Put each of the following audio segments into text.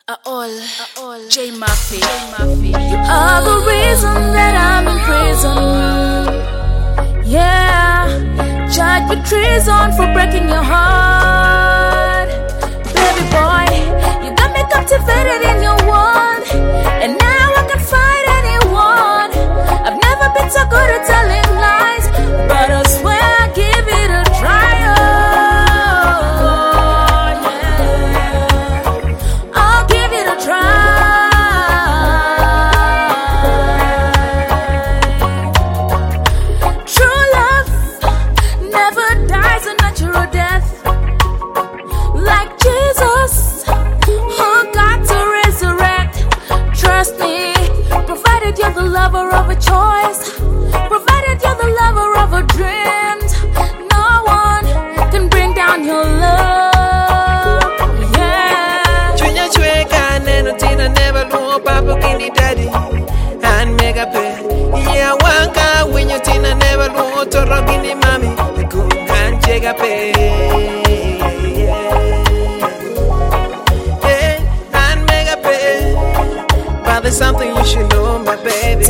J Murphy. You are the reason that I'm in prison. Yeah, charged with treason for breaking your heart. Baby boy, you got me captivated in your world, and now I can fight anyone. I've never been so good at telling lies, but I swear I'll give it a try. You're the lover of a choice, provided you're the lover of a dream. No one can bring down your love. Yeah. Chunya chweka neno tina never know papa kini daddy and mega pay. Yeah, wanka when you tina never know toro kini mami kungan chega pay. Yeah, and mega pay. But there's something you should know, my baby.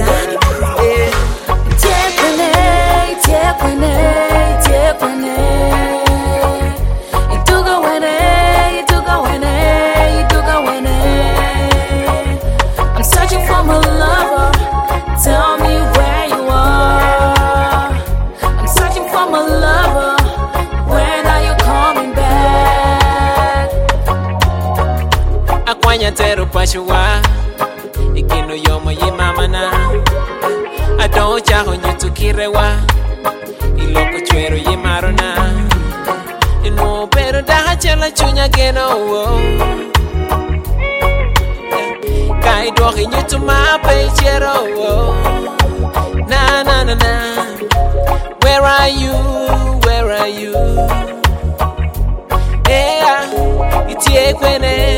I'm searching for my lover. Tell me where you are. I'm searching for my lover. When are you coming back? Akwanya teru pashwa. Ikino yomo ye mama na Adon chaho nyetu kirewa Iloko chwero ye marona Ino pero daha chela chunya geno Kai dohi nyetu mape chero Na na na na Where are you, where are you Yeah, itie kwene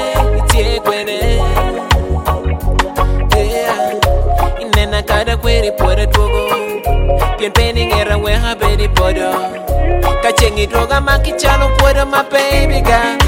Kada kweri pore togo Pien pending era weha bedi podo Kachengi droga maki chalo podo my baby girl